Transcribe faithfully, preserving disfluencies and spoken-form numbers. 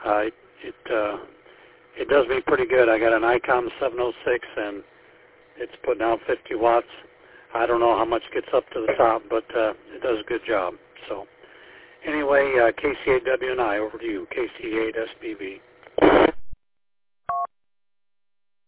Uh, it it, uh, it does me pretty good. I got an ICOM seven oh six, and it's putting out fifty watts. I don't know how much gets up to the top, but uh, it does a good job. So anyway, uh, K C eight W and I, over to you, K C eight S B B.